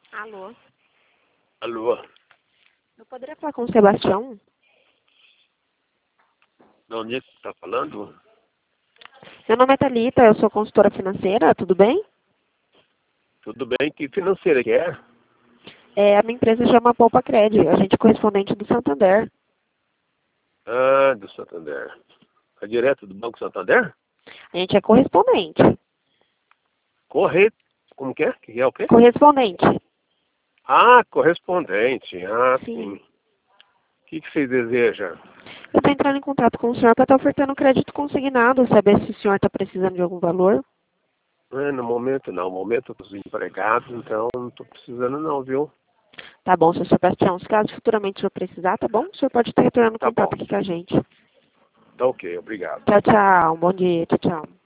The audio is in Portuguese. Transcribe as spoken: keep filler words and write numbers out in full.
Alô? Alô? Eu poderia falar com o Sebastião? De onde é que você tá falando? Meu nome é Thalita, eu sou consultora financeira, tudo bem? Tudo bem? Que financeira que é? É, a minha empresa chama Poupa Cred, a gente é correspondente do Santander. Ah, do Santander. É direto do Banco Santander? A gente é correspondente. Correio. Como que é? Que é o quê? Correspondente. Ah, correspondente. Ah, sim. Sim. O que, que vocês desejam? Eu estou entrando em contato com o senhor para estar ofertando crédito consignado, saber se o senhor está precisando de algum valor. Ah, no momento não. No momento eu tô desempregado, então não tô precisando não, viu? Tá bom, seu Sebastião. Se caso futuramente o senhor precisar, tá bom? O senhor pode estar retornando Tá bom. contato aqui com a gente. Tá ok, obrigado. Tchau, tchau. Bom dia. Tchau, tchau.